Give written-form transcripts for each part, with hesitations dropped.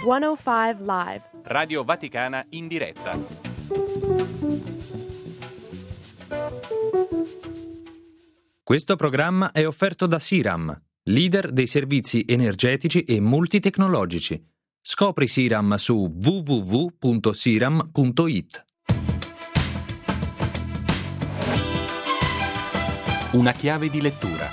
105 Live. Radio Vaticana in diretta. Questo programma è offerto da Siram, leader dei servizi energetici e multitecnologici. Scopri Siram su www.siram.it. Una chiave di lettura.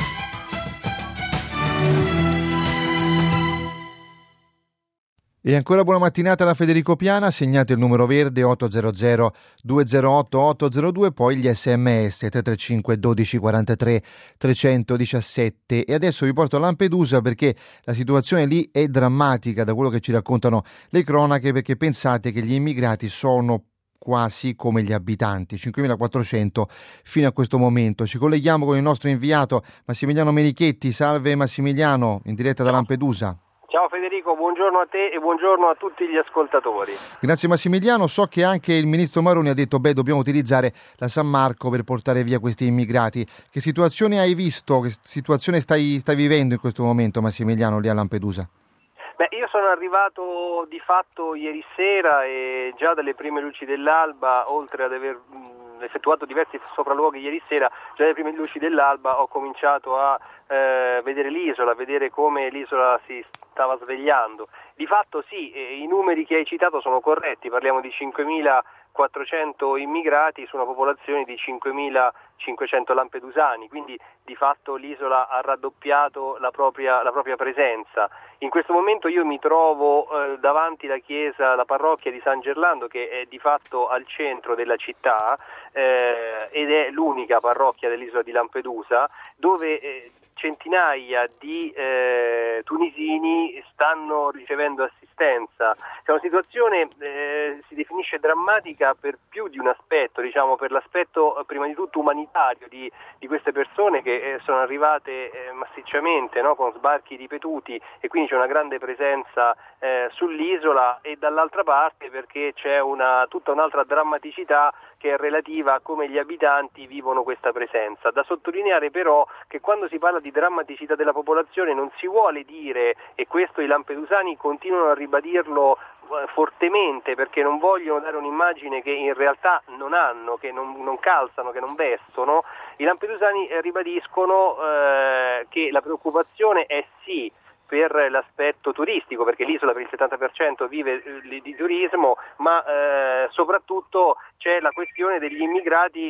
E ancora buona mattinata da Federico Piana, segnate il numero verde 800 208 802, poi gli sms 335 12 43 317. E adesso vi porto a Lampedusa perché la situazione lì è drammatica da quello che ci raccontano le cronache, perché pensate che gli immigrati sono quasi come gli abitanti, 5.400 fino a questo momento. Ci colleghiamo con il nostro inviato Massimiliano Menichetti. Salve Massimiliano, in diretta da Lampedusa. Ciao Federico, buongiorno a te e buongiorno a tutti gli ascoltatori. Grazie Massimiliano, so che anche il ministro Maroni ha detto dobbiamo utilizzare la San Marco per portare via questi immigrati. Che situazione hai visto, che situazione stai vivendo in questo momento Massimiliano lì a Lampedusa? Io sono arrivato di fatto ieri sera e già dalle prime luci dell'alba, oltre ad aver effettuato diversi sopralluoghi ieri sera, già dalle prime luci dell'alba ho cominciato a vedere l'isola, a vedere come l'isola si stava svegliando. Di fatto sì, i numeri che hai citato sono corretti, parliamo di 5.400 immigrati su una popolazione di 5.500 lampedusani, quindi di fatto l'isola ha raddoppiato la propria presenza. In questo momento io mi trovo davanti la chiesa, la parrocchia di San Gerlando, che è di fatto al centro della città ed è l'unica parrocchia dell'isola di Lampedusa, dove centinaia di tunisini stanno ricevendo assistenza. C'è una situazione si definisce drammatica per più di un aspetto, diciamo per l'aspetto prima di tutto umanitario di queste persone che sono arrivate massicciamente, no, con sbarchi ripetuti, e quindi c'è una grande presenza sull'isola, e dall'altra parte perché c'è tutta un'altra drammaticità che è relativa a come gli abitanti vivono questa presenza. Da sottolineare però che quando si parla di drammaticità della popolazione non si vuole dire, e questo i lampedusani continuano a ribadirlo fortemente perché non vogliono dare un'immagine che in realtà non hanno, che non calzano, che non vestono, i lampedusani ribadiscono che la preoccupazione è sì per l'aspetto turistico, perché l'isola per il 70% vive di turismo, ma soprattutto c'è la questione degli immigrati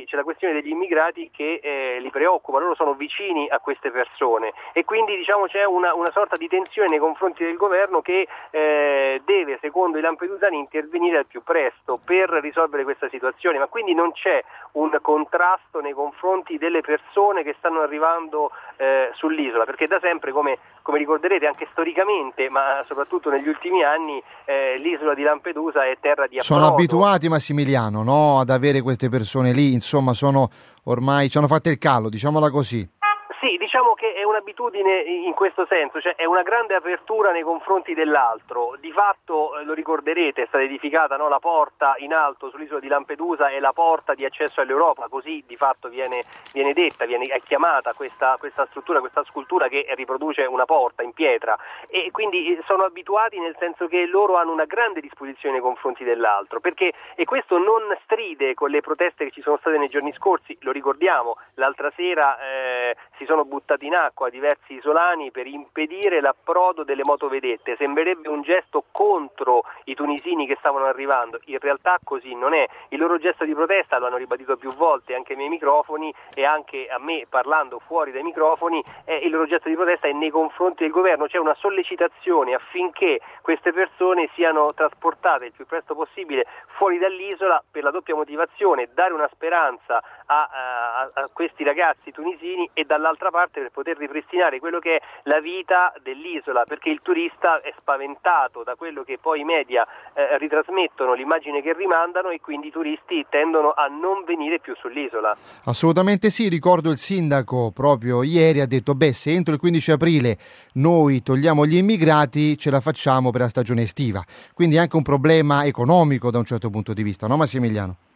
che li preoccupa. Loro sono vicini a queste persone e quindi diciamo c'è una sorta di tensione nei confronti del governo che deve, secondo i lampedusani, intervenire al più presto per risolvere questa situazione, ma quindi non c'è un contrasto nei confronti delle persone che stanno arrivando sull'isola, perché da sempre, come ricorderete anche storicamente, ma soprattutto negli ultimi anni, l'isola di Lampedusa è terra di approdo. Sono abituati, Massimiliano, no, ad avere queste persone lì, insomma ormai ci hanno fatto il callo, diciamola così. Sì, diciamo che è un'abitudine in questo senso, cioè è una grande apertura nei confronti dell'altro. Di fatto, lo ricorderete, è stata edificata, no, la porta in alto sull'isola di Lampedusa, è la porta di accesso all'Europa, così di fatto viene detta, è chiamata questa struttura, questa scultura che riproduce una porta in pietra, e quindi sono abituati nel senso che loro hanno una grande disposizione nei confronti dell'altro, e questo non stride con le proteste che ci sono state nei giorni scorsi. Lo ricordiamo, l'altra sera si sono buttati in acqua diversi isolani per impedire l'approdo delle motovedette. Sembrerebbe un gesto contro i tunisini che stavano arrivando, in realtà così non è. Il loro gesto di protesta, lo hanno ribadito più volte anche ai miei microfoni e anche a me parlando fuori dai microfoni, il loro gesto di protesta è nei confronti del governo. C'è una sollecitazione affinché queste persone siano trasportate il più presto possibile fuori dall'isola, per la doppia motivazione: dare una speranza a questi ragazzi tunisini, e dall'altra parte per poter ripristinare quello che è la vita dell'isola, perché il turista è spaventato da quello che poi i media ritrasmettono, l'immagine che rimandano, e quindi i turisti tendono a non venire più sull'isola. Assolutamente sì, ricordo il sindaco proprio ieri ha detto se entro il 15 aprile noi togliamo gli immigrati ce la facciamo per la stagione estiva, quindi anche un problema economico da un certo punto di vista, no Massimiliano? Sì,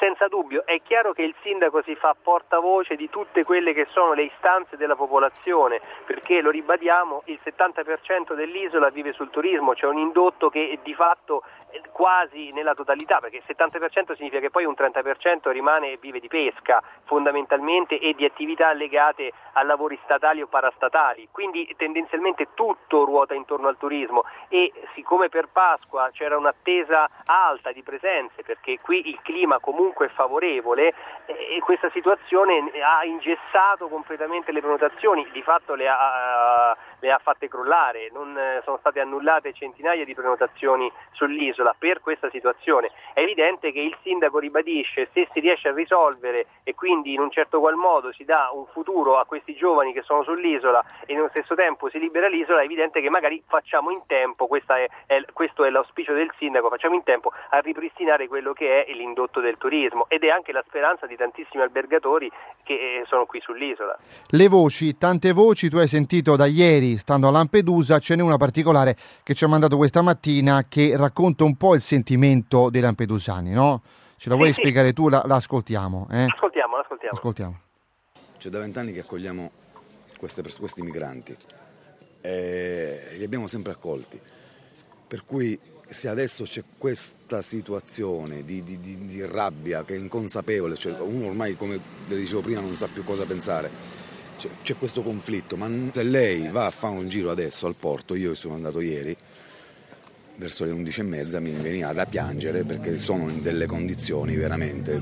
senza dubbio. È chiaro che il sindaco si fa portavoce di tutte quelle che sono le istanze della popolazione, perché, lo ribadiamo, il 70% dell'isola vive sul turismo, c'è un indotto che di fatto quasi nella totalità, perché il 70% significa che poi un 30% rimane e vive di pesca fondamentalmente e di attività legate a lavori statali o parastatali, quindi tendenzialmente tutto ruota intorno al turismo, e siccome per Pasqua c'era un'attesa alta di presenze, perché qui il clima comunque è favorevole, e questa situazione ha ingessato completamente le prenotazioni, di fatto le ha fatte crollare, non sono state annullate centinaia di prenotazioni sull'isola per questa situazione. È evidente che il sindaco ribadisce, se si riesce a risolvere e quindi in un certo qual modo si dà un futuro a questi giovani che sono sull'isola e nello stesso tempo si libera l'isola, è evidente che magari facciamo in tempo, questo è l'auspicio del sindaco, facciamo in tempo a ripristinare quello che è l'indotto del turismo, ed è anche la speranza di tantissimi albergatori che sono qui sull'isola. Le voci, tante voci, tu hai sentito da ieri stando a Lampedusa, ce n'è una particolare che ci ha mandato questa mattina che racconta un po' il sentimento dei lampedusani, no? Ce la vuoi spiegare tu? La ascoltiamo. Ascoltiamo. C'è da 20 anni che accogliamo questi migranti e li abbiamo sempre accolti, per cui se adesso c'è questa situazione di rabbia che è inconsapevole, cioè uno ormai, come le dicevo prima, non sa più cosa pensare, c'è questo conflitto, ma se lei va a fare un giro adesso al porto, io sono andato ieri verso le 11:30, mi veniva da piangere perché sono in delle condizioni veramente,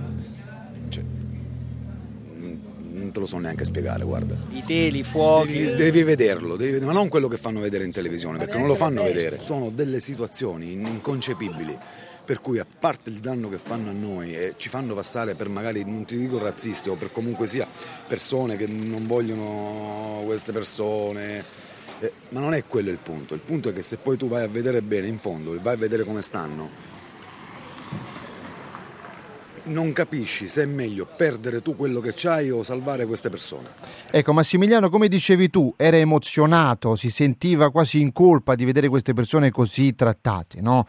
non te lo so neanche spiegare, guarda. I teli, i fuochi. Devi vederlo, ma non quello che fanno vedere in televisione, perché non lo fanno vedere. Sono delle situazioni inconcepibili, per cui a parte il danno che fanno a noi e ci fanno passare per, magari, non ti dico razzisti, o per comunque sia persone che non vogliono queste persone, ma non è quello il punto è che se poi tu vai a vedere bene in fondo, vai a vedere come stanno, non capisci se è meglio perdere tu quello che c'hai o salvare queste persone. Ecco, Massimiliano, come dicevi tu, era emozionato, si sentiva quasi in colpa di vedere queste persone così trattate, no?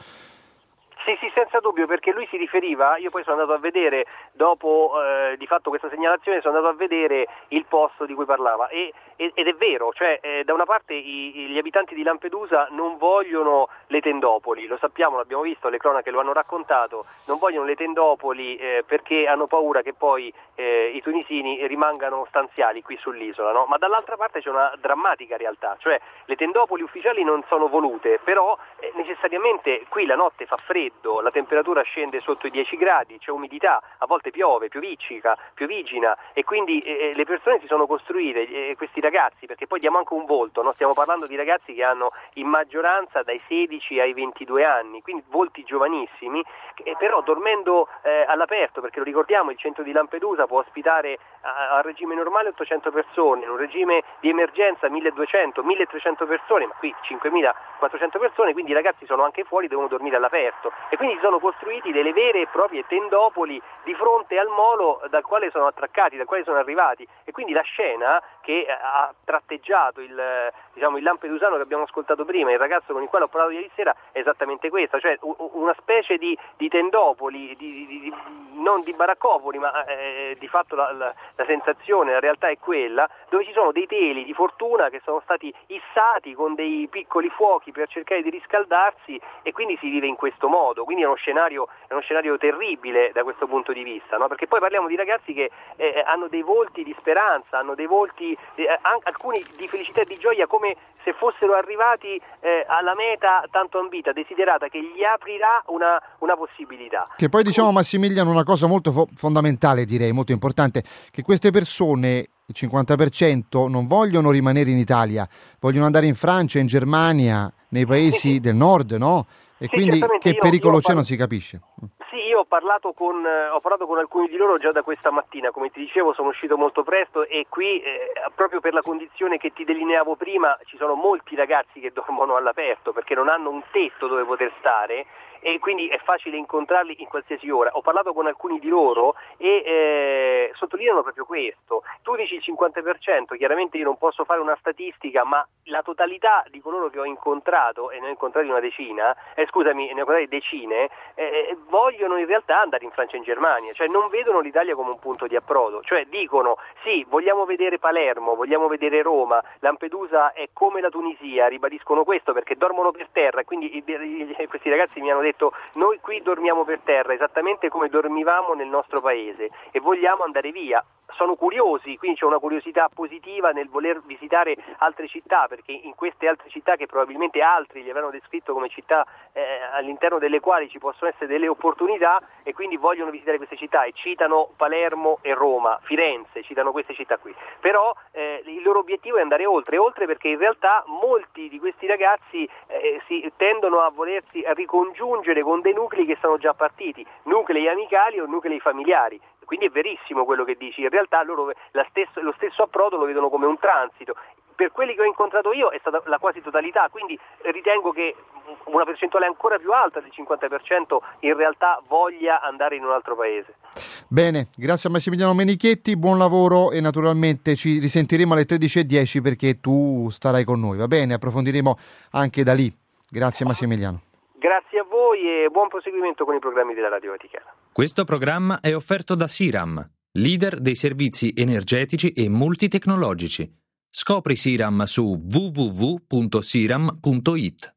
Sì, senza dubbio, perché lui si riferiva, io poi sono andato a vedere, dopo di fatto questa segnalazione, sono andato a vedere il posto di cui parlava ed è vero, cioè da una parte gli abitanti di Lampedusa non vogliono le tendopoli, lo sappiamo, l'abbiamo visto, le cronache lo hanno raccontato, non vogliono le tendopoli perché hanno paura che poi i tunisini rimangano stanziali qui sull'isola, no? Ma dall'altra parte c'è una drammatica realtà, cioè le tendopoli ufficiali non sono volute, però necessariamente qui la notte fa freddo, la temperatura scende sotto i 10 gradi, c'è umidità, a volte piove, pioviccica, piovigina, e quindi le persone si sono costruite, questi ragazzi, perché poi diamo anche un volto, no? Stiamo parlando di ragazzi che hanno in maggioranza dai 16 ai 22 anni, quindi volti giovanissimi, però dormendo all'aperto, perché lo ricordiamo, il centro di Lampedusa può ospitare a regime normale 800 persone, in un regime di emergenza 1200, 1300 persone, ma qui 5400 persone, quindi i ragazzi sono anche fuori, devono dormire all'aperto, e quindi si sono costruiti delle vere e proprie tendopoli di fronte al molo dal quale sono attraccati, dal quale sono arrivati, e quindi la scena che ha tratteggiato il lampedusano che abbiamo ascoltato prima, il ragazzo con il quale ho parlato ieri sera, è esattamente questa, cioè una specie di tendopoli, non di baraccopoli, ma di fatto la sensazione, la realtà è quella, dove ci sono dei teli di fortuna che sono stati issati con dei piccoli fuochi per cercare di riscaldarsi, e quindi si vive in questo modo, quindi è uno scenario terribile da questo punto di vista, no? Perché poi parliamo di ragazzi che hanno dei volti di speranza, hanno dei volti, alcuni di felicità e di gioia, come se fossero arrivati alla meta tanto ambita, desiderata, che gli aprirà una possibilità. Che poi diciamo, Massimiliano, una cosa molto fondamentale, direi, molto importante, che queste persone, il 50%, non vogliono rimanere in Italia, vogliono andare in Francia, in Germania, nei paesi del nord, no? E quindi che pericolo c'è non si capisce. Sì, io ho parlato con alcuni di loro già da questa mattina, come ti dicevo sono uscito molto presto, e qui proprio per la condizione che ti delineavo prima ci sono molti ragazzi che dormono all'aperto perché non hanno un tetto dove poter stare, e quindi è facile incontrarli in qualsiasi ora. Ho parlato con alcuni di loro e sottolineano proprio questo. Tu dici il 50%, chiaramente io non posso fare una statistica, ma la totalità di coloro che ho incontrato, e ne ho incontrati una decina, ne ho incontrati decine, vogliono in realtà andare in Francia e in Germania, cioè non vedono l'Italia come un punto di approdo, cioè dicono sì, vogliamo vedere Palermo, vogliamo vedere Roma, Lampedusa è come la Tunisia, ribadiscono questo perché dormono per terra, quindi questi ragazzi mi hanno detto noi qui dormiamo per terra esattamente come dormivamo nel nostro paese e vogliamo andare via. Sono curiosi, quindi c'è una curiosità positiva nel voler visitare altre città, perché in queste altre città che probabilmente altri gli avranno descritto come città all'interno delle quali ci possono essere delle opportunità, e quindi vogliono visitare queste città e citano Palermo e Roma, Firenze, citano queste città qui. Però il loro obiettivo è andare oltre perché in realtà molti di questi ragazzi si tendono a volersi ricongiungere con dei nuclei che sono già partiti, nuclei amicali o nuclei familiari. Quindi è verissimo quello che dici, in realtà loro lo stesso approdo lo vedono come un transito. Per quelli che ho incontrato io è stata la quasi totalità, quindi ritengo che una percentuale ancora più alta del 50% in realtà voglia andare in un altro paese. Bene, grazie a Massimiliano Menichetti, buon lavoro e naturalmente ci risentiremo alle 13:10 perché tu starai con noi, va bene? Approfondiremo anche da lì. Grazie Massimiliano. Grazie a voi e buon proseguimento con i programmi della Radio Vaticana. Questo programma è offerto da Siram, leader dei servizi energetici e multitecnologici. Scopri Siram su www.siram.it.